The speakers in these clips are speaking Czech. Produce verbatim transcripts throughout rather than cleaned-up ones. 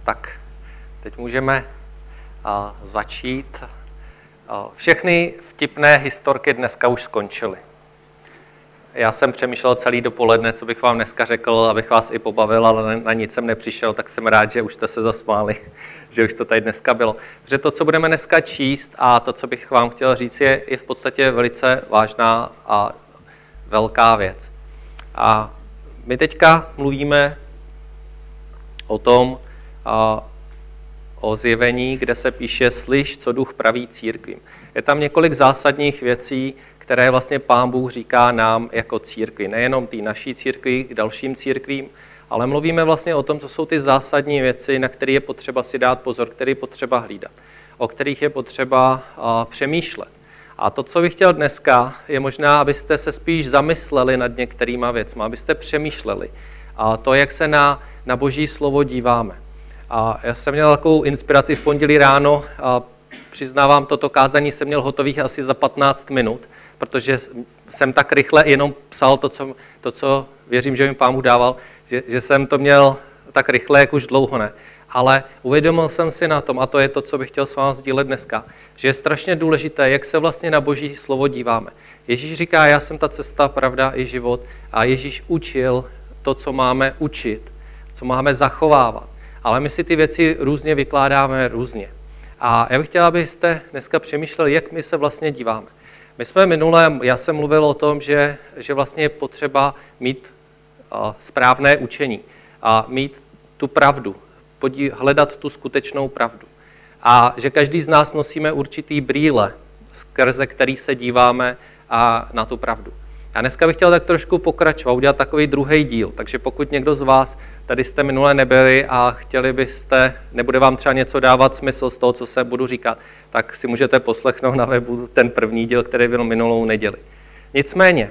Tak, teď můžeme a, začít. A, všechny vtipné historky dneska už skončily. Já jsem přemýšlel celý dopoledne, co bych vám dneska řekl, abych vás i pobavil, ale na nic jsem nepřišel, tak jsem rád, že už jste se zasmáli, že už to tady dneska bylo. Protože to, co budeme dneska číst a to, co bych vám chtěl říct, je, je v podstatě velice vážná a velká věc. A my teďka mluvíme o tom, a, o zjevení, kde se píše slyš, co duch praví církvím. Je tam několik zásadních věcí, které vlastně Pán Bůh říká nám jako církvi. Nejenom té naší církvi, k dalším církvím, ale mluvíme vlastně o tom, co jsou ty zásadní věci, na které je potřeba si dát pozor, které je potřeba hlídat, o kterých je potřeba a, přemýšlet. A to, co bych chtěl dneska, je možná, abyste se spíš zamysleli nad některýma věcmi, abyste přemýšleli a to, jak se na, na Boží slovo díváme. A já jsem měl takovou inspiraci v pondělí ráno a přiznávám, toto kázání jsem měl hotových asi za patnáct minut, protože jsem tak rychle jenom psal to, co, to, co věřím, že mi Pán Bůh dával, že, že jsem to měl tak rychle, jak už dlouho ne. Ale uvědomil jsem si na tom, a to je to, co bych chtěl s vámi sdílet dneska, že je strašně důležité, jak se vlastně na Boží slovo díváme. Ježíš říká, já jsem ta cesta, pravda i život, a Ježíš učil to, co máme učit, co máme zachovávat. Ale my si ty věci různě vykládáme různě. A já bych chtěl, abyste dneska přemýšleli, jak my se vlastně díváme. My jsme minule, já jsem mluvil o tom, že, že vlastně je potřeba mít uh, správné učení a mít tu pravdu, podí, hledat tu skutečnou pravdu. A že každý z nás nosíme určitý brýle, skrze který se díváme a na tu pravdu. A dneska bych chtěl tak trošku pokračovat, udělat takový druhý díl. Takže pokud někdo z vás tady jste minule nebyli a chtěli byste, nebude vám třeba něco dávat smysl z toho, co se budu říkat, tak si můžete poslechnout na webu ten první díl, který byl minulou neděli. Nicméně,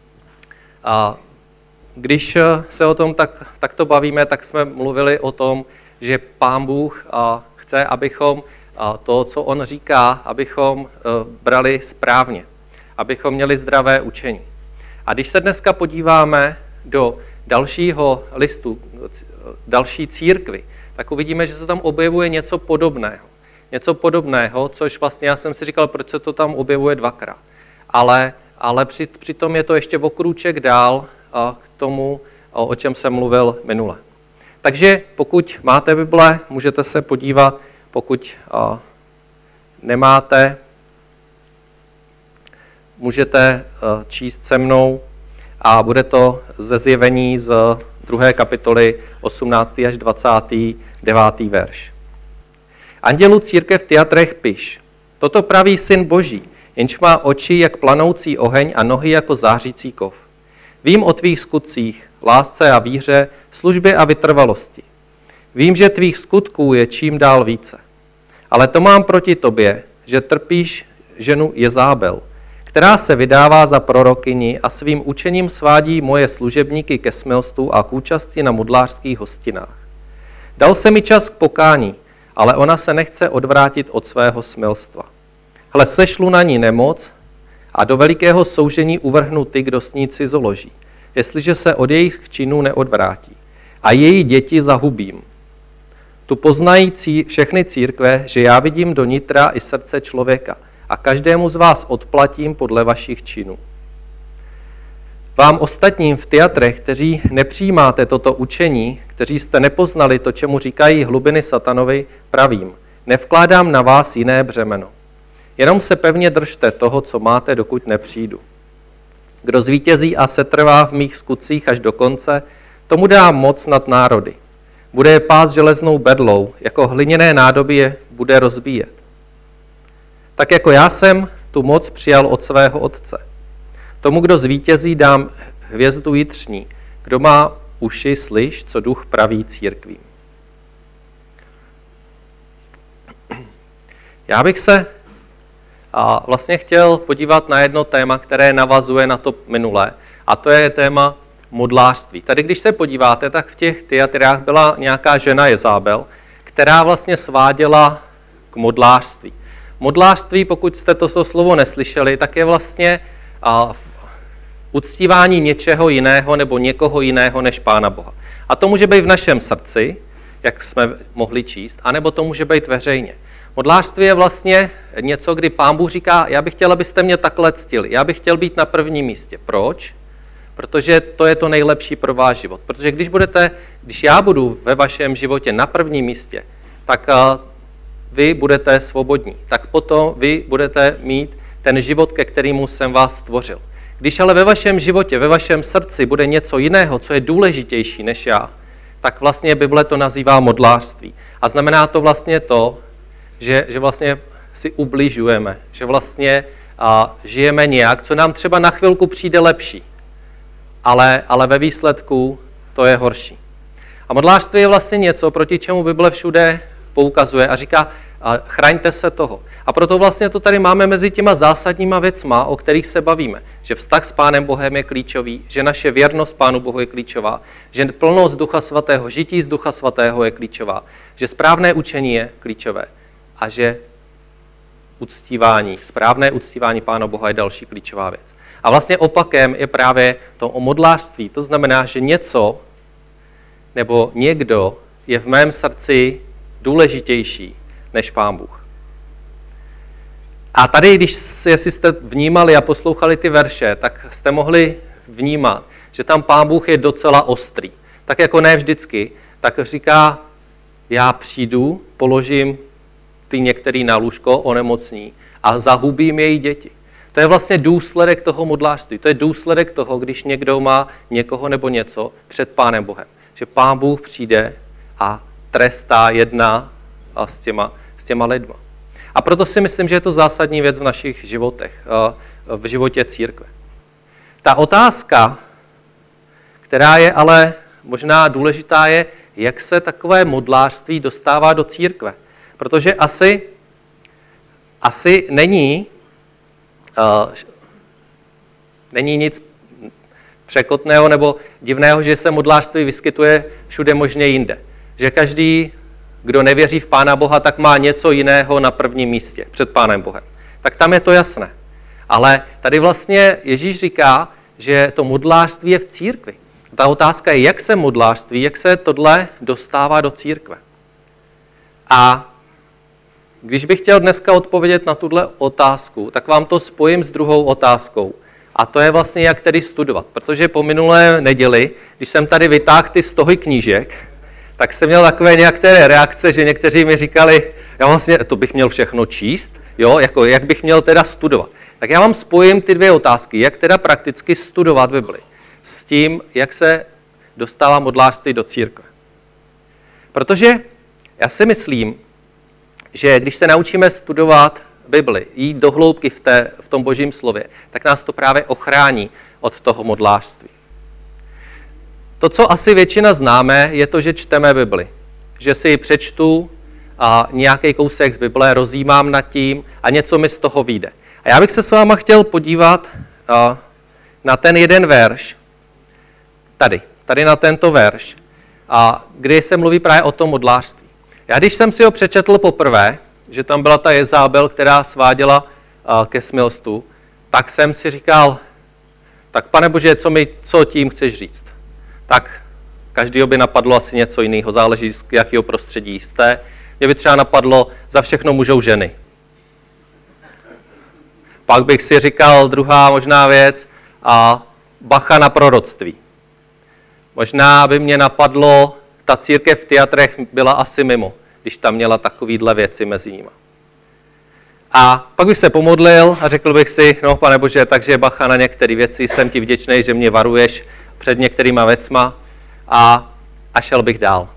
a když se o tom tak, takto bavíme, tak jsme mluvili o tom, že Pán Bůh chce, abychom to, co on říká, abychom brali správně, abychom měli zdravé učení. A když se dneska podíváme do dalšího listu, další církvy, tak uvidíme, že se tam objevuje něco podobného. Něco podobného, což vlastně já jsem si říkal, proč se to tam objevuje dvakrát. Ale, ale při, přitom je to ještě o krůček dál k tomu, o čem jsem mluvil minule. Takže pokud máte Bible, můžete se podívat, pokud nemáte, můžete číst se mnou a bude to ze zjevení z druhé kapitoly osmnáctý až dvacátý devátý verš. Andělu církev v Tyatrech piš, toto praví Syn Boží, jenž má oči jak planoucí oheň a nohy jako zářící kov. Vím o tvých skutcích, lásce a víře, službě a vytrvalosti. Vím, že tvých skutků je čím dál více. Ale to mám proti tobě, že trpíš ženu Jezábel, která se vydává za prorokyni a svým učením svádí moje služebníky ke smilstvu a k účasti na modlářských hostinách. Dal se mi čas k pokání, ale ona se nechce odvrátit od svého smilstva. Hle, sešlu na ní nemoc a do velikého soužení uvrhnu ty, kdo s ní cizoloží, jestliže se od jejich činů neodvrátí. A její děti zahubím. Tu poznají cí, všechny církve, že já vidím do nitra i srdce člověka a každému z vás odplatím podle vašich činů. Vám ostatním v Tyatrech, kteří nepřijímáte toto učení, kteří jste nepoznali to, čemu říkají hlubiny satanovi, pravím, nevkládám na vás jiné břemeno. Jenom se pevně držte toho, co máte, dokud nepřijdu. Kdo zvítězí a setrvá v mých skutcích až do konce, tomu dám moc nad národy. Bude je pást železnou bedlou, jako hliněné nádoby je bude rozbíjet. Tak jako já jsem tu moc přijal od svého otce. Tomu, kdo zvítězí, dám hvězdu jitřní. Kdo má uši, slyš, co duch praví církvím. Já bych se a vlastně chtěl podívat na jedno téma, které navazuje na to minulé, a to je téma modlářství. Tady, když se podíváte, tak v těch Tyatrách byla nějaká žena Jezábel, která vlastně sváděla k modlářství. Modlářství, pokud jste to slovo neslyšeli, tak je vlastně a, uctívání něčeho jiného nebo někoho jiného než Pána Boha. A to může být v našem srdci, jak jsme mohli číst, anebo to může být veřejně. Modlářství je vlastně něco, kdy Pán Bůh říká, já bych chtěl, abyste mě takhle ctili, já bych chtěl být na prvním místě. Proč? Protože to je to nejlepší pro váš život. Protože když budete, když já budu ve vašem životě na prvním místě, tak uh, vy budete svobodní. Tak potom vy budete mít ten život, ke kterému jsem vás stvořil. Když ale ve vašem životě, ve vašem srdci bude něco jiného, co je důležitější než já, tak vlastně Bible to nazývá modlářství. A znamená to vlastně to, že, že vlastně si ubližujeme, že vlastně a, žijeme nějak, co nám třeba na chvilku přijde lepší, ale, ale ve výsledku to je horší. A modlářství je vlastně něco, proti čemu Bible všude poukazuje a říká, a chraňte se toho. A proto vlastně to tady máme mezi těma zásadníma věcma, o kterých se bavíme. Že vztah s Pánem Bohem je klíčový, že naše věrnost Pánu Bohu je klíčová, že plnost Ducha Svatého, žití z Ducha Svatého je klíčová, že správné učení je klíčové a že uctívání, správné uctívání Pána Boha je další klíčová věc. A vlastně opakem je právě to o modlářství. To znamená, že něco nebo někdo je v mém srdci důležitější než Pán Bůh. A tady, když jestli jste vnímali a poslouchali ty verše, tak jste mohli vnímat, že tam Pán Bůh je docela ostrý. Tak jako ne vždycky, tak říká, já přijdu, položím ty některý na lůžko, onemocní a zahubím její děti. To je vlastně důsledek toho modlářství. To je důsledek toho, když někdo má někoho nebo něco před Pánem Bohem. Že Pán Bůh přijde a trestá, jedná a s těma, s těma lidma. A proto si myslím, že je to zásadní věc v našich životech, v životě církve. Ta otázka, která je ale možná důležitá, je, jak se takové modlářství dostává do církve. Protože asi, asi není, uh, není nic překotného nebo divného, že se modlářství vyskytuje všude možně jinde. Že každý, kdo nevěří v Pána Boha, tak má něco jiného na prvním místě před Pánem Bohem. Tak tam je to jasné. Ale tady vlastně Ježíš říká, že to modlářství je v církvi. Ta otázka je, jak se modlářství, jak se tohle dostává do církve. A když bych chtěl dneska odpovědět na tuhle otázku, tak vám to spojím s druhou otázkou. A to je vlastně, jak tedy studovat. Protože po minulé neděli, když jsem tady vytáhl ty stohy knížek, tak jsem měl takové nějaké reakce, že někteří mi říkali, já vlastně to bych měl všechno číst, jo, jako jak bych měl teda studovat. Tak já vám spojím ty dvě otázky, jak teda prakticky studovat Bibli s tím, jak se dostává modlářství do církve. Protože já si myslím, že když se naučíme studovat Bibli, jít do hloubky v, té, v tom Božím slově, tak nás to právě ochrání od toho modlářství. To, co asi většina známe, je to, že čteme Bibli. Že si přečtu a nějaký kousek z Bible, rozjímám nad tím a něco mi z toho vyjde. A já bych se s váma chtěl podívat a, na ten jeden verš, tady, tady na tento verš, a kdy se mluví právě o tom modlářství. Já když jsem si ho přečetl poprvé, že tam byla ta Jezábel, která sváděla a, ke smilstvu, tak jsem si říkal, tak Pane Bože, co, mi, co tím chceš říct? Tak každýho by napadlo asi něco jiného, záleží z jakého prostředí jste. Mě by třeba napadlo, za všechno můžou ženy. Pak bych si říkal druhá možná věc, a bacha na proroctví. Možná by mě napadlo, ta církev v Tyjatrech byla asi mimo, když tam měla takovýhle věci mezi nimi. A pak bych se pomodlil a řekl bych si, no Pane Bože, takže bacha na některé věci, jsem ti vděčný, že mě varuješ před některýma věcma a, a šel bych dál.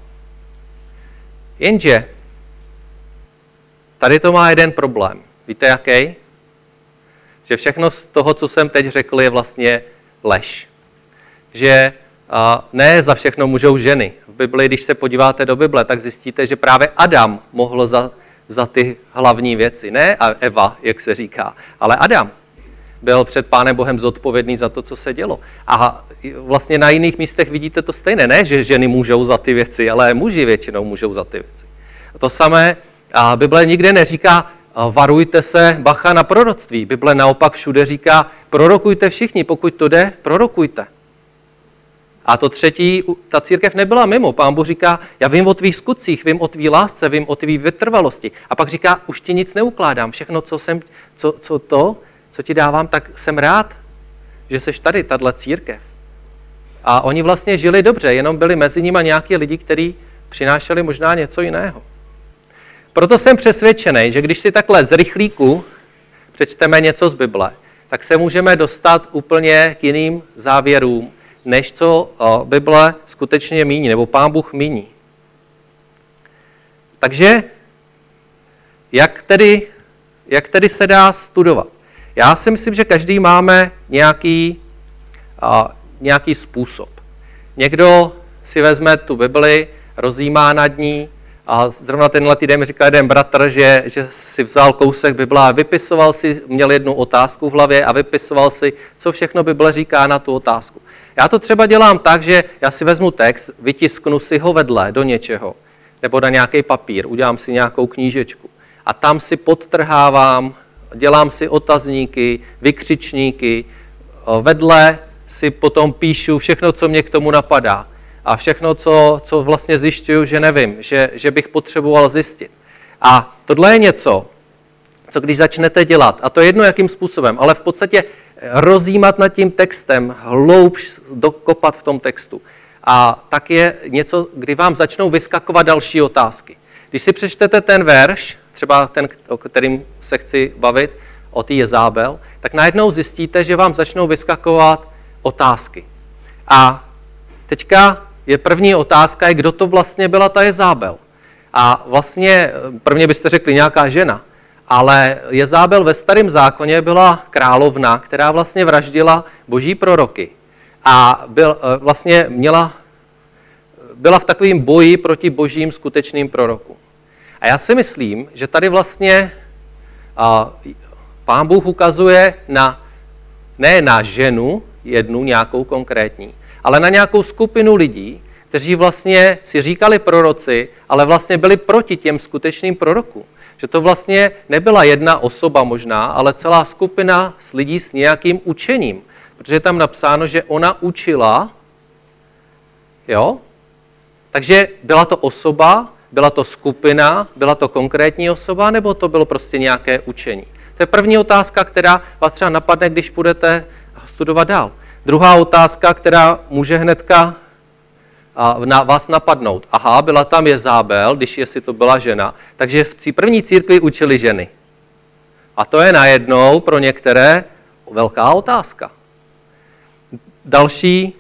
Jenže tady to má jeden problém. Víte jaký? Že všechno z toho, co jsem teď řekl, je vlastně lež. Že a, ne za všechno můžou ženy. V Bibli, když se podíváte do Bible, tak zjistíte, že právě Adam mohl za, za ty hlavní věci. Ne Eva, jak se říká, ale Adam byl před Pánem Bohem zodpovědný za to, co se dělo. A vlastně na jiných místech vidíte to stejné. Ne, že ženy můžou za ty věci, ale muži většinou můžou za ty věci. To samé, a Bible nikde neříká, varujte se, bacha na proroctví. Bible naopak všude říká, prorokujte všichni, pokud to jde, prorokujte. A to třetí, ta církev nebyla mimo. Pán Bůh říká, já vím o tvých skutcích, vím o tvý lásce, vím o tvý vytrvalosti. A pak říká, už ti nic neukládám, všechno, co, jsem, co, co to, co ti dávám, tak jsem rád, že seš tady, tahle církev. A oni vlastně žili dobře, jenom byli mezi nimi nějaký lidi, kteří přinášeli možná něco jiného. Proto jsem přesvědčený, že když si takhle z rychlíku přečteme něco z Bible, tak se můžeme dostat úplně k jiným závěrům, než co Bible skutečně míní, nebo Pán Bůh míní. Takže jak tedy, jak tedy se dá studovat? Já si myslím, že každý máme nějaký, a, nějaký způsob. Někdo si vezme tu Bibli, rozjímá nad ní, a zrovna tenhle týden mi říkal jeden bratr, že, že si vzal kousek Bible a vypisoval si, měl jednu otázku v hlavě a vypisoval si, co všechno Bible říká na tu otázku. Já to třeba dělám tak, že já si vezmu text, vytisknu si ho vedle do něčeho, nebo na nějaký papír, udělám si nějakou knížečku a tam si podtrhávám, dělám si otazníky, vykřičníky, vedle si potom píšu všechno, co mě k tomu napadá. A všechno, co, co vlastně zjišťuju, že nevím, že, že bych potřeboval zjistit. A tohle je něco, co když začnete dělat, a to je jedno jakým způsobem, ale v podstatě rozjímat nad tím textem, hloubš dokopat v tom textu. A tak je něco, kdy vám začnou vyskakovat další otázky. Když si přečtete ten verš, třeba ten, o kterým se chci bavit, o té Jezábel, tak najednou zjistíte, že vám začnou vyskakovat otázky. A teďka je první otázka, je, kdo to vlastně byla ta Jezábel. A vlastně prvně byste řekli nějaká žena, ale Jezábel ve Starém zákoně byla královna, která vlastně vraždila boží proroky. A byl, vlastně měla, byla v takovém boji proti božím skutečným prorokům. A já si myslím, že tady vlastně a, Pán Bůh ukazuje na, ne na ženu, jednu nějakou konkrétní, ale na nějakou skupinu lidí, kteří vlastně si říkali proroci, ale vlastně byli proti těm skutečným prorokům. Že to vlastně nebyla jedna osoba možná, ale celá skupina s lidí s nějakým učením. Protože je tam napsáno, že ona učila, jo? Takže byla to osoba, byla to skupina, byla to konkrétní osoba, nebo to bylo prostě nějaké učení? To je první otázka, která vás třeba napadne, když budete studovat dál. Druhá otázka, která může hnedka na vás napadnout. Aha, byla tam Jezábel, když jestli to byla žena, takže v první církvi učili ženy. A to je najednou pro některé velká otázka. Další,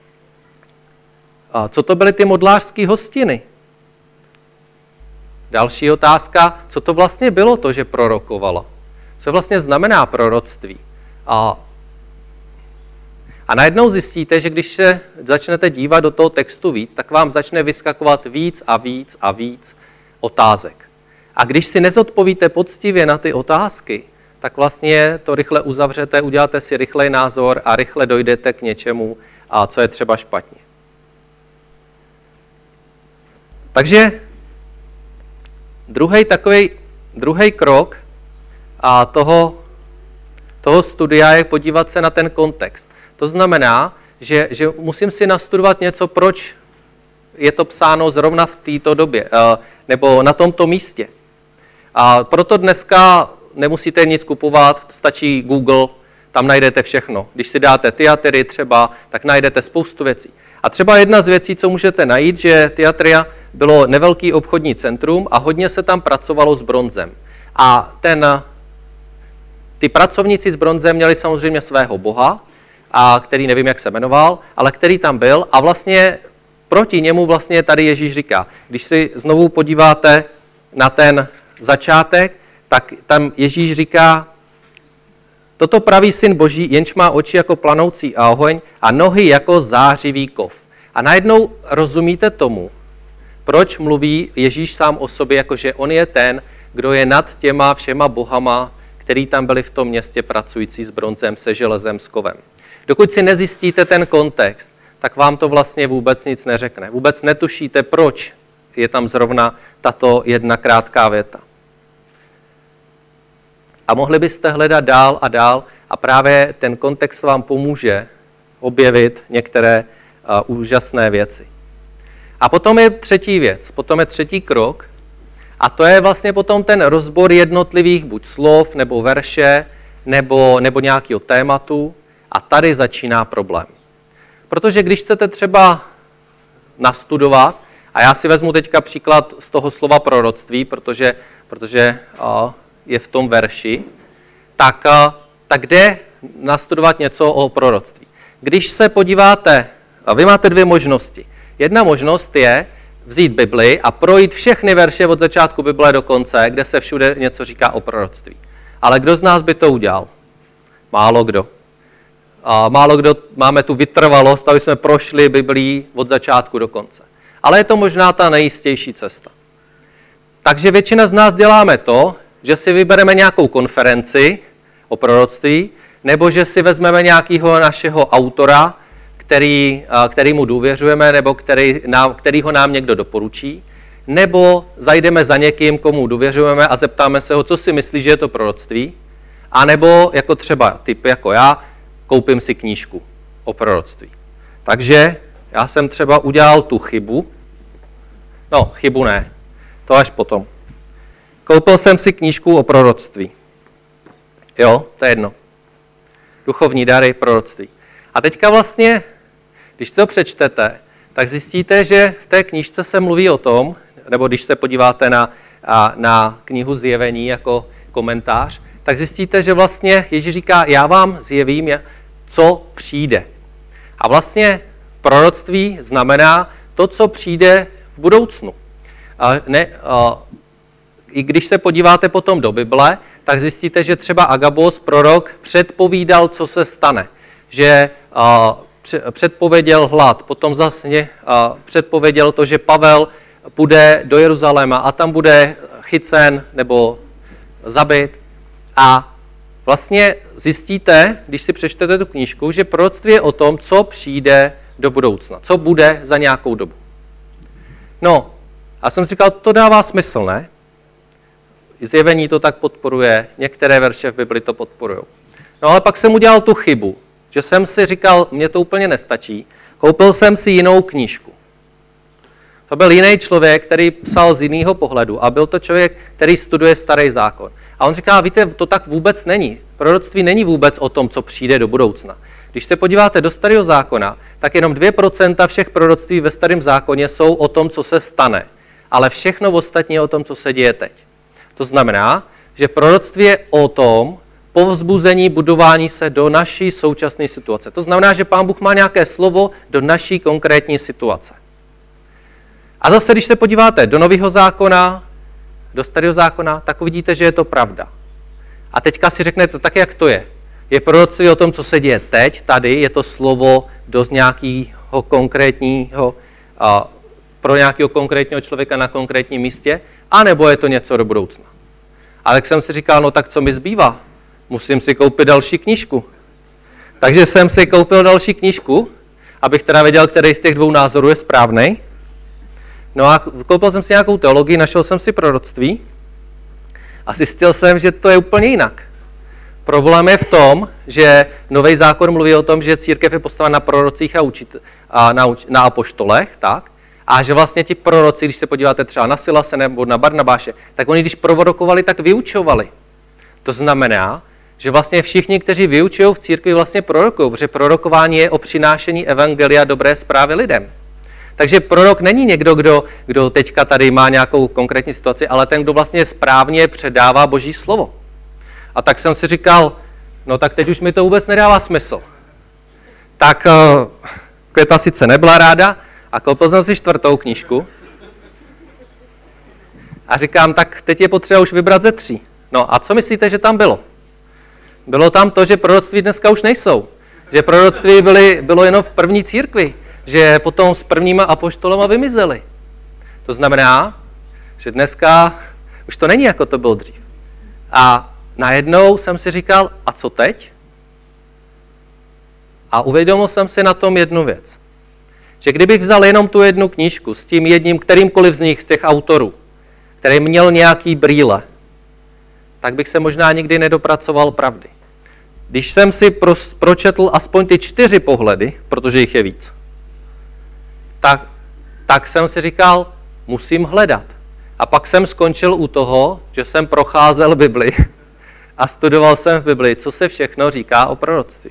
a co to byly ty modlářské hostiny? Další otázka, co to vlastně bylo to, že prorokovala? Co vlastně znamená proroctví? A A najednou zjistíte, že když se začnete dívat do toho textu víc, tak vám začne vyskakovat víc a víc a víc otázek. A když si nezodpovíte poctivě na ty otázky, tak vlastně to rychle uzavřete, uděláte si rychlej názor a rychle dojdete k něčemu, a co je třeba špatně. Takže druhý takový, druhý krok a toho, toho studia je podívat se na ten kontext. To znamená, že, že musím si nastudovat něco, proč je to psáno zrovna v této době, nebo na tomto místě. A proto dneska nemusíte nic kupovat, stačí Google, tam najdete všechno. Když si dáte Thyatiry třeba, tak najdete spoustu věcí. A třeba jedna z věcí, co můžete najít, že Thyatira bylo nevelký obchodní centrum a hodně se tam pracovalo s bronzem. A ten, ty pracovníci s bronzem měli samozřejmě svého boha, a který nevím, jak se jmenoval, ale který tam byl a vlastně proti němu vlastně tady Ježíš říká. Když si znovu podíváte na ten začátek, tak tam Ježíš říká, toto praví syn Boží, jenž má oči jako planoucí a oheň a nohy jako zářivý kov. A najednou rozumíte tomu, proč mluví Ježíš sám o sobě, jakože on je ten, kdo je nad těma všema bohama, který tam byli v tom městě pracující s bronzem, se železem, s kovem. Dokud si nezjistíte ten kontext, tak vám to vlastně vůbec nic neřekne. Vůbec netušíte, proč je tam zrovna tato jedna krátká věta. A mohli byste hledat dál a dál a právě ten kontext vám pomůže objevit některé úžasné věci. A potom je třetí věc, potom je třetí krok, a to je vlastně potom ten rozbor jednotlivých buď slov, nebo verše, nebo, nebo nějakého tématu. A tady začíná problém. Protože když chcete třeba nastudovat, a já si vezmu teďka příklad z toho slova proroctví, protože, protože uh, je v tom verši, tak, uh, tak jde nastudovat něco o proroctví. Když se podíváte, vy máte dvě možnosti. Jedna možnost je vzít Bibli a projít všechny verše od začátku Bible do konce, kde se všude něco říká o proroctví. Ale kdo z nás by to udělal? Málo kdo. A málo kdo máme tu vytrvalost, aby jsme prošli Biblii od začátku do konce. Ale je to možná ta nejistější cesta. Takže většina z nás děláme to, že si vybereme nějakou konferenci o proroctví, nebo že si vezmeme nějakého našeho autora, který, který mu důvěřujeme, nebo který, který ho nám někdo doporučí, nebo zajdeme za někým, komu důvěřujeme a zeptáme se ho, co si myslí, že je to proroctví, a nebo jako třeba typ jako já, koupím si knížku o proroctví. Takže já jsem třeba udělal tu chybu, no chybu ne, to až potom. Koupil jsem si knížku o proroctví. Jo, to je jedno. Duchovní dary, proroctví. A teďka vlastně, když to přečtete, tak zjistíte, že v té knížce se mluví o tom, nebo když se podíváte na, na knihu Zjevení jako komentář, tak zjistíte, že vlastně Ježíš říká, já vám zjevím, co přijde. A vlastně proroctví znamená to, co přijde v budoucnu. A ne, a, I když se podíváte potom do Bible, tak zjistíte, že třeba Agabos, prorok, předpovídal, co se stane. Že a, předpověděl hlad, potom zase a, předpověděl to, že Pavel půjde do Jeruzaléma a tam bude chycen nebo zabit. A vlastně zjistíte, když si přečtete tu knížku, že proroctví je o tom, co přijde do budoucna, co bude za nějakou dobu. No, a jsem si říkal, to dává smysl, ne? Zjevení to tak podporuje, některé verše v Bibli to podporují. No ale pak jsem udělal tu chybu, že jsem si říkal, mně to úplně nestačí, koupil jsem si jinou knížku. To byl jiný člověk, který psal z jiného pohledu a byl to člověk, který studuje Starý zákon. A on říká, víte, to tak vůbec není. Proroctví není vůbec o tom, co přijde do budoucna. Když se podíváte do Starého zákona, tak jenom dvě procenta všech proroctví ve Starém zákoně jsou o tom, co se stane. Ale všechno ostatní je o tom, co se děje teď. To znamená, že proroctví je o tom povzbuzení, budování se do naší současné situace. To znamená, že Pán Bůh má nějaké slovo do naší konkrétní situace. A zase, když se podíváte do Nového zákona, do Starého zákona, tak uvidíte, že je to pravda. A teďka si řeknete, tak jak to je? Je proroctví o tom, co se děje teď, tady, je to slovo do nějakého konkrétního, a, pro nějakého konkrétního člověka na konkrétním místě, anebo je to něco do budoucna. Ale jak jsem si říkal, no tak co mi zbývá? Musím si koupit další knížku. Takže jsem si koupil další knížku, abych teda věděl, který z těch dvou názorů je správnej. No a koupil jsem si nějakou teologii, našel jsem si proroctví a zjistil jsem, že to je úplně jinak. Problém je v tom, že Nový zákon mluví o tom, že církev je postavena na prorocích a, učit, a na, na apoštolech, tak? A že vlastně ti proroci, když se podíváte třeba na Silase nebo na Barnabáše, tak oni, když prorokovali, tak vyučovali. To znamená, že vlastně všichni, kteří vyučují v církvi, vlastně prorokují, protože prorokování je o přinášení evangelia dobré zprávy lidem. Takže prorok není někdo, kdo, kdo teďka tady má nějakou konkrétní situaci, ale ten, kdo vlastně správně předává Boží slovo. A tak jsem si říkal, no tak teď už mi to vůbec nedává smysl. Tak Květa sice nebyla ráda a koupil jsem si čtvrtou knížku. A říkám, tak teď je potřeba už vybrat ze tří. No a co myslíte, že tam bylo? Bylo tam to, že proroctví dneska už nejsou. Že proroctví byly, bylo jenom v první církvi. Že potom s prvníma apoštolama vymizeli. To znamená, že dneska už to není, jako to bylo dřív. A najednou jsem si říkal, a co teď? A uvědomil jsem si na tom jednu věc. Že kdybych vzal jenom tu jednu knížku s tím jedním, kterýmkoliv z nich, z těch autorů, který měl nějaký brýle, tak bych se možná nikdy nedopracoval pravdy. Když jsem si pro, pročetl aspoň ty čtyři pohledy, protože jich je víc, tak, tak jsem si říkal, musím hledat. A pak jsem skončil u toho, že jsem procházel Bibli a studoval jsem v Bibli, co se všechno říká o proroctví.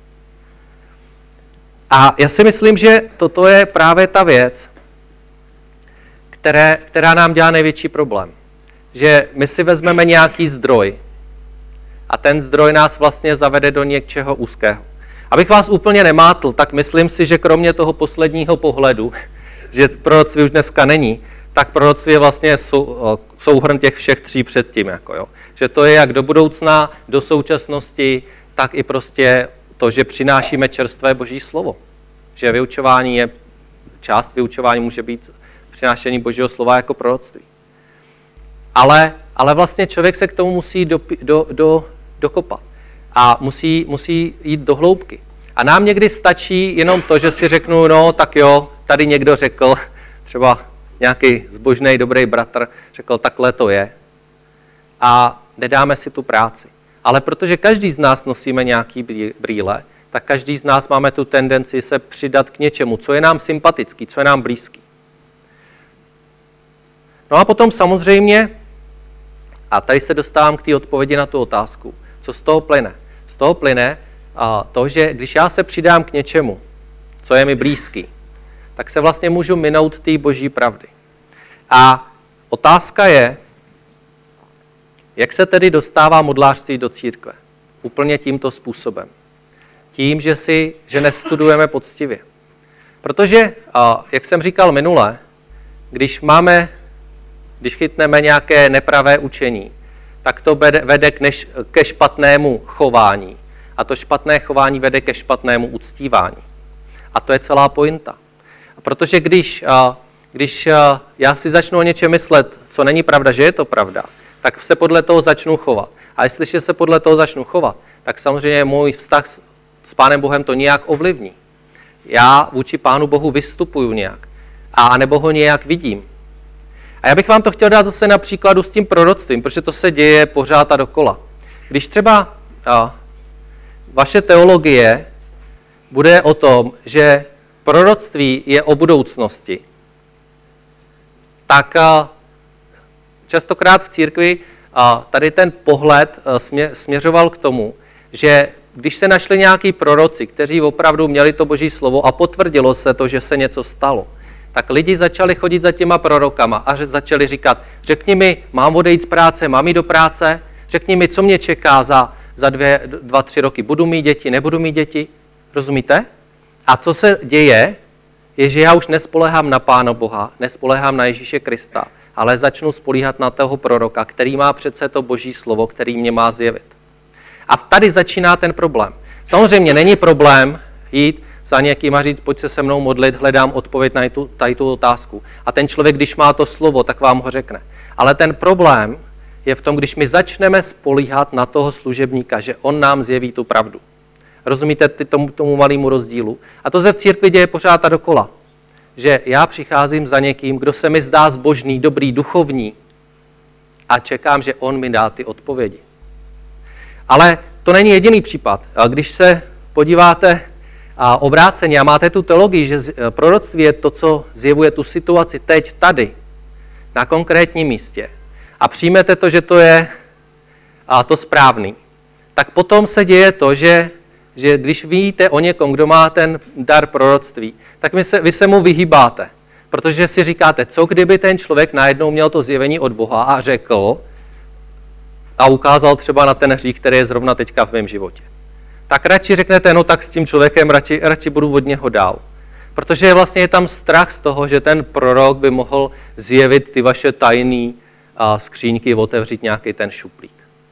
A já si myslím, že toto je právě ta věc, které, která nám dělá největší problém. Že my si vezmeme nějaký zdroj a ten zdroj nás vlastně zavede do něčeho úzkého. Abych vás úplně nemátl, tak myslím si, že kromě toho posledního pohledu, že proroctví už dneska není, tak proroctví je vlastně sou, souhrn těch všech tří předtím. Jako jo. Že to je jak do budoucna, do současnosti, tak i prostě to, že přinášíme čerstvé Boží slovo. Že vyučování je, část vyučování může být přinášení Božího slova jako proroctví. Ale, ale vlastně člověk se k tomu musí do, do, do, dokopat a musí, musí jít do hloubky. A nám někdy stačí jenom to, že si řeknu, no tak jo, tady někdo řekl, třeba nějaký zbožný, dobrý bratr, řekl, takhle to je. A nedáme si tu práci. Ale protože každý z nás nosíme nějaký brýle, tak každý z nás máme tu tendenci se přidat k něčemu, co je nám sympatický, co je nám blízký. No a potom samozřejmě, a tady se dostávám k té odpovědi na tu otázku, co z toho plyne? Z toho plyne a to, že když já se přidám k něčemu, co je mi blízký, tak se vlastně můžu minout té Boží pravdy. A otázka je, jak se tedy dostává modlářství do církve? Úplně tímto způsobem. Tím, že, si, že nestudujeme poctivě. Protože, jak jsem říkal minule, když máme, když chytneme nějaké nepravé učení, tak to vede k než, ke špatnému chování. A to špatné chování vede ke špatnému uctívání. A to je celá pointa. Protože když, když já si začnu o něčem myslet, co není pravda, že je to pravda, tak se podle toho začnu chovat. A jestliže se podle toho začnu chovat, tak samozřejmě můj vztah s Pánem Bohem to nějak ovlivní. Já vůči Pánu Bohu vystupuju nějak. A nebo ho nějak vidím. A já bych vám to chtěl dát zase na příkladu s tím proroctvím, protože to se děje pořád a dokola. Když třeba a, vaše teologie bude o tom, že proroctví je o budoucnosti, tak a, častokrát v církvi a, tady ten pohled a, smě, směřoval k tomu, že když se našli nějaký proroci, kteří opravdu měli to Boží slovo a potvrdilo se to, že se něco stalo, tak lidi začali chodit za těma prorokama a začali říkat, řekni mi, mám odejít z práce, mám jít do práce, řekni mi, co mě čeká za, za dvě, dva, tři roky, budu mít děti, nebudu mít děti, rozumíte? A co se děje, je, že já už nespolehám na Pána Boha, nespolehám na Ježíše Krista, ale začnu spolíhat na toho proroka, který má přece to Boží slovo, který mě má zjevit. A tady začíná ten problém. Samozřejmě není problém jít za někým a říct, pojď se se mnou modlit, hledám odpověď na tu, tady tu otázku. A ten člověk, když má to slovo, tak vám ho řekne. Ale ten problém je v tom, když my začneme spolíhat na toho služebníka, že on nám zjeví tu pravdu. Rozumíte tomu, tomu malému rozdílu? A to se v církvi děje pořád a dokola. Že já přicházím za někým, kdo se mi zdá zbožný, dobrý, duchovní a čekám, že on mi dá ty odpovědi. Ale to není jediný případ. Když se podíváte a obráceně a máte tu teologii, že proroctví je to, co zjevuje tu situaci teď, tady, na konkrétním místě a přijmete to, že to je a to správný, tak potom se děje to, že, že když víte o někom, kdo má ten dar proroctví, tak vy se, vy se mu vyhýbáte, protože si říkáte, co kdyby ten člověk najednou měl to zjevení od Boha a řekl a ukázal třeba na ten hřích, který je zrovna teďka v mém životě. Tak radši řeknete, no tak s tím člověkem radši, radši budu od něho dál. Protože vlastně je tam strach z toho, že ten prorok by mohl zjevit ty vaše tajné skříňky, otevřít nějaký ten šuplík.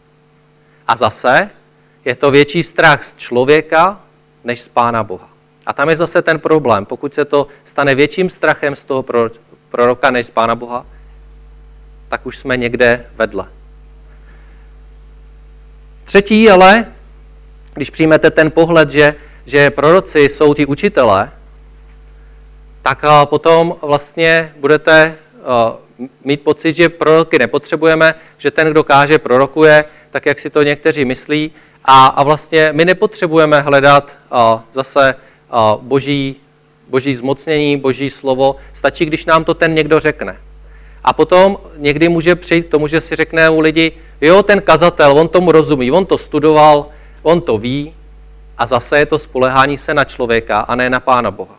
A zase je to větší strach z člověka, než z Pána Boha. A tam je zase ten problém. Pokud se to stane větším strachem z toho proroka, než z Pána Boha, tak už jsme někde vedle. Třetí ale, když přijmete ten pohled, že, že proroci jsou ti učitelé, tak potom vlastně budete mít pocit, že proroky nepotřebujeme, že ten, kdo káže, prorokuje, tak jak si to někteří myslí. A, a vlastně my nepotřebujeme hledat zase boží, boží zmocnění, boží slovo, stačí, když nám to ten někdo řekne. A potom někdy může přijít k tomu, že si řekne u lidi, jo, ten kazatel, on tomu rozumí, on to studoval, on to ví, a zase je to spolehání se na člověka a ne na Pána Boha.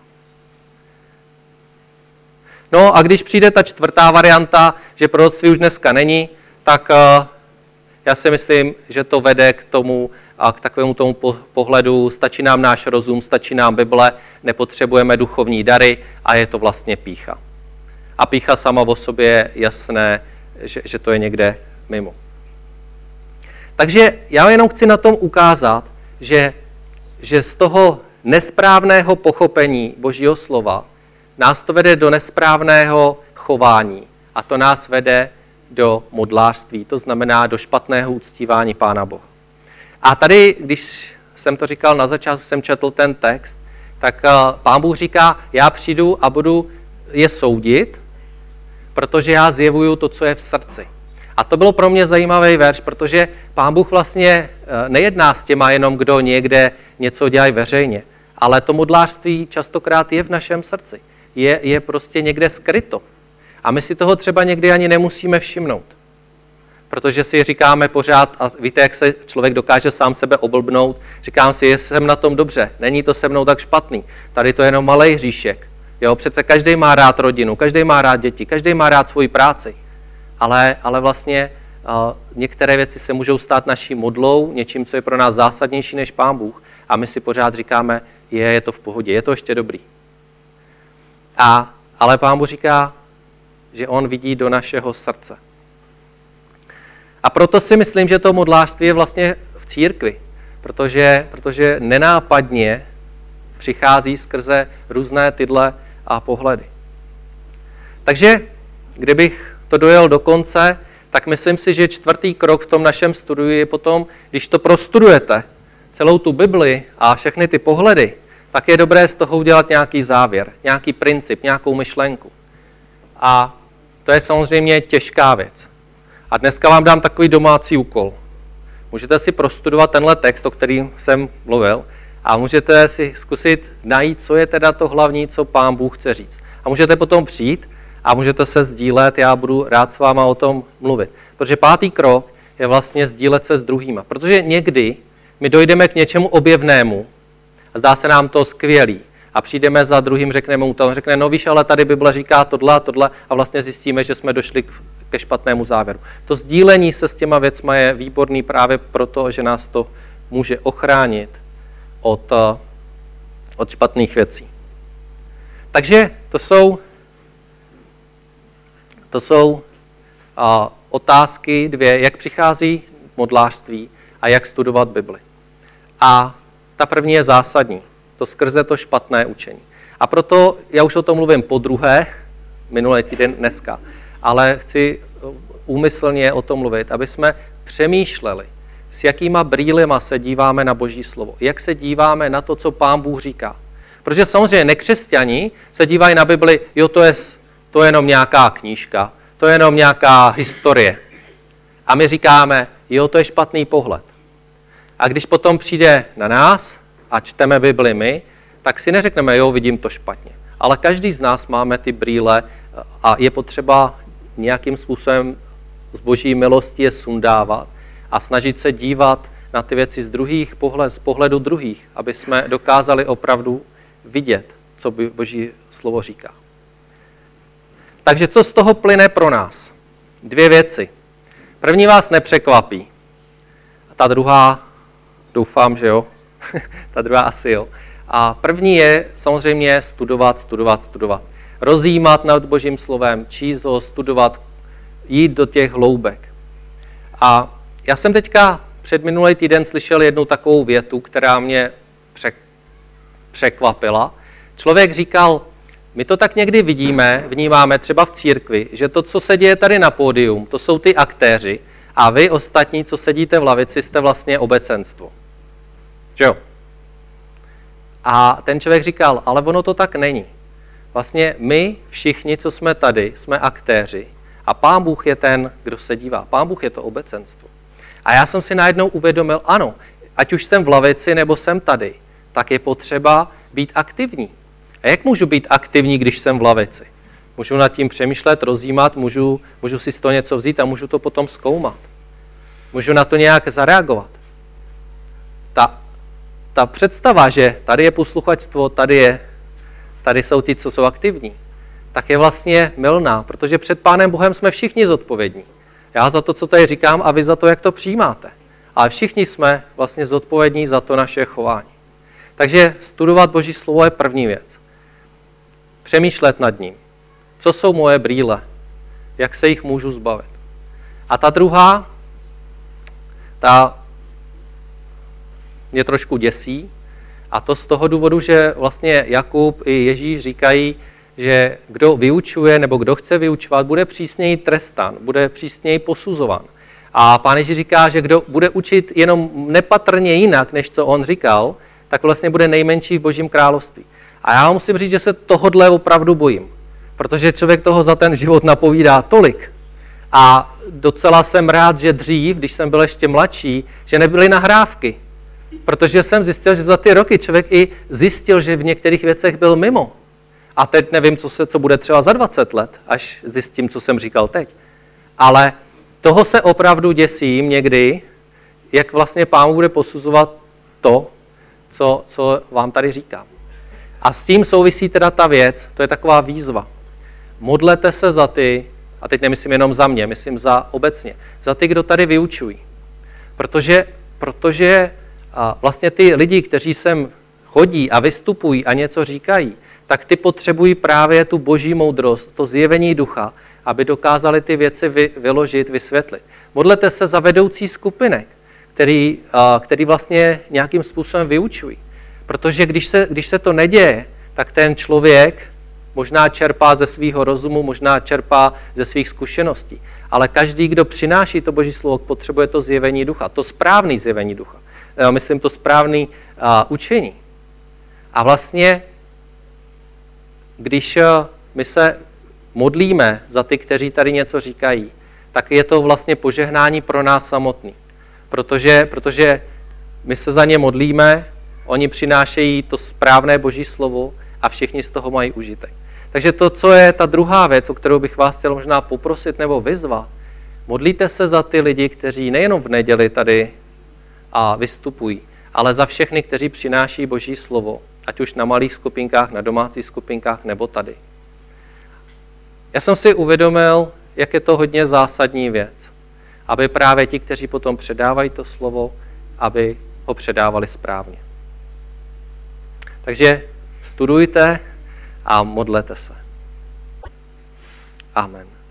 No a když přijde ta čtvrtá varianta, že proroctví už dneska není, tak uh, já si myslím, že to vede k tomu a k takovému tomu pohledu, stačí nám náš rozum, stačí nám Bible, nepotřebujeme duchovní dary a je to vlastně pýcha. A pýcha sama o sobě je jasné, že, že to je někde mimo. Takže já jenom chci na tom ukázat, že, že z toho nesprávného pochopení Božího slova nás to vede do nesprávného chování a to nás vede do modlářství, to znamená do špatného uctívání Pána Boha. A tady, když jsem to říkal na začátku, jsem četl ten text, tak Pán Bůh říká, já přijdu a budu je soudit, protože já zjevuju to, co je v srdci. A to bylo pro mě zajímavý verš, protože Pán Bůh vlastně nejedná s těma jenom, kdo někde něco dělají veřejně, ale to modlářství častokrát je v našem srdci. Je, je prostě někde skryto. A my si toho třeba někdy ani nemusíme všimnout. Protože si říkáme pořád, a víte, jak se člověk dokáže sám sebe oblbnout, říkám si, jestli jsem na tom dobře, není to se mnou tak špatný, tady to je jenom malej hříšek. Jo, přece každý má rád rodinu, každý má rád děti, každý má rád svoji práci. Ale, ale vlastně uh, některé věci se můžou stát naší modlou, něčím, co je pro nás zásadnější než Pán Bůh. A my si pořád říkáme, je, je to v pohodě, je to ještě dobrý. A, ale Pán Bůh říká, že on vidí do našeho srdce. A proto si myslím, že to modlářství je vlastně v církvi, protože, protože nenápadně přichází skrze různé tyhle a pohledy. Takže, kdybych to dojel do konce, tak myslím si, že čtvrtý krok v tom našem studiu je potom, když to prostudujete, celou tu Bibli a všechny ty pohledy, tak je dobré z toho udělat nějaký závěr, nějaký princip, nějakou myšlenku. A to je samozřejmě těžká věc. A dneska vám dám takový domácí úkol. Můžete si prostudovat tenhle text, o kterým jsem mluvil, a můžete si zkusit najít, co je teda to hlavní, co Pán Bůh chce říct. A můžete potom přijít a můžete se sdílet, já budu rád s váma o tom mluvit. Protože pátý krok je vlastně sdílet se s druhýma. Protože někdy my dojdeme k něčemu objevnému a zdá se nám to skvělý. A přijdeme za druhým, řekneme mu to, on řekne, no víš, ale tady Bible říká tohle a tohle a vlastně zjistíme, že jsme došli ke špatnému závěru. To sdílení se s těma věcma je výborný právě proto, že nás to může ochránit od, od špatných věcí. Takže to jsou, to jsou a, otázky dvě, jak přichází modlářství a jak studovat Bibli. A ta první je zásadní, to skrze to špatné učení. A proto já už o tom mluvím po druhé, minulý týden dneska, ale chci úmyslně o tom mluvit, aby jsme přemýšleli, s jakýma brýlema se díváme na Boží slovo, jak se díváme na to, co Pán Bůh říká. Protože samozřejmě nekřesťani se dívají na Bibli, jo, to je, to je jenom nějaká knížka, to je jenom nějaká historie. A my říkáme, jo, to je špatný pohled. A když potom přijde na nás a čteme Bibli my, tak si neřekneme, jo, vidím to špatně. Ale každý z nás máme ty brýle a je potřeba nějakým způsobem z Boží milosti je sundávat a snažit se dívat na ty věci z druhých pohled, z pohledu druhých, aby jsme dokázali opravdu vidět, co by Boží slovo říká. Takže co z toho plyne pro nás? Dvě věci. První vás nepřekvapí. A ta druhá, doufám, že jo. Ta druhá asi jo. A první je samozřejmě studovat, studovat, studovat. Rozjímat nad Božím slovem, číst ho, studovat, jít do těch hloubek. A já jsem teďka před minulý týden slyšel jednu takovou větu, která mě překvapila. Člověk říkal, my to tak někdy vidíme, vnímáme třeba v církvi, že to, co se děje tady na pódium, to jsou ty aktéři a vy ostatní, co sedíte v lavici, jste vlastně obecenstvo. Že jo? A ten člověk říkal, ale ono to tak není. Vlastně my všichni, co jsme tady, jsme aktéři a Pán Bůh je ten, kdo se dívá. Pán Bůh je to obecenstvo. A já jsem si najednou uvědomil, ano, ať už jsem v lavici nebo jsem tady, tak je potřeba být aktivní. A jak můžu být aktivní, když jsem v lavici? Můžu nad tím přemýšlet, rozjímat, můžu, můžu si z toho něco vzít a můžu to potom zkoumat. Můžu na to nějak zareagovat. Ta, ta představa, že tady je posluchačstvo, tady, je, tady jsou ti, co jsou aktivní, tak je vlastně mylná, protože před Pánem Bohem jsme všichni zodpovědní. Já za to, co tady říkám, a vy za to, jak to přijímáte. Ale všichni jsme vlastně zodpovědní za to naše chování. Takže studovat Boží slovo je první věc. Přemýšlet nad ním. Co jsou moje brýle? Jak se jich můžu zbavit? A ta druhá, ta mě trošku děsí, a to z toho důvodu, že vlastně Jakub i Ježíš říkají, že kdo vyučuje nebo kdo chce vyučovat, bude přísněji trestán, bude přísněji posuzovan. A Pán Ježíš říká, že kdo bude učit jenom nepatrně jinak, než co on říkal, tak vlastně bude nejmenší v Božím království. A já musím říct, že se tohodle opravdu bojím, protože člověk toho za ten život napovídá tolik. A docela jsem rád, že dřív, když jsem byl ještě mladší, že nebyly nahrávky. Protože jsem zjistil, že za ty roky člověk i zjistil, že v některých věcech byl mimo. A teď nevím, co, se, co bude třeba za dvacet let, až zjistím, co jsem říkal teď. Ale toho se opravdu děsím někdy, jak vlastně Pán bude posuzovat to, co, co vám tady říkám. A s tím souvisí teda ta věc, to je taková výzva. Modlete se za ty, a teď nemyslím jenom za mě, myslím za obecně, za ty, kdo tady vyučují. Protože, protože a vlastně ty lidi, kteří sem chodí a vystupují a něco říkají, tak ty potřebují právě tu boží moudrost, to zjevení ducha, aby dokázali ty věci vy, vyložit, vysvětlit. Modlete se za vedoucí skupinek, který, který vlastně nějakým způsobem vyučují. Protože když se, když se to neděje, tak ten člověk možná čerpá ze svého rozumu, možná čerpá ze svých zkušeností. Ale každý, kdo přináší to boží slovo, potřebuje to zjevení ducha, to správné zjevení ducha. Myslím, to správné učení. A vlastně, když my se modlíme za ty, kteří tady něco říkají, tak je to vlastně požehnání pro nás samotný. Protože, protože my se za ně modlíme, oni přinášejí to správné boží slovo a všichni z toho mají užitek. Takže to, co je ta druhá věc, o kterou bych vás chtěl možná poprosit nebo vyzvat, modlíte se za ty lidi, kteří nejenom v neděli tady a vystupují, ale za všechny, kteří přináší boží slovo, ať už na malých skupinkách, na domácích skupinkách nebo tady. Já jsem si uvědomil, jak je to hodně zásadní věc, aby právě ti, kteří potom předávají to slovo, aby ho předávali správně. Takže studujte a modlete se. Amen.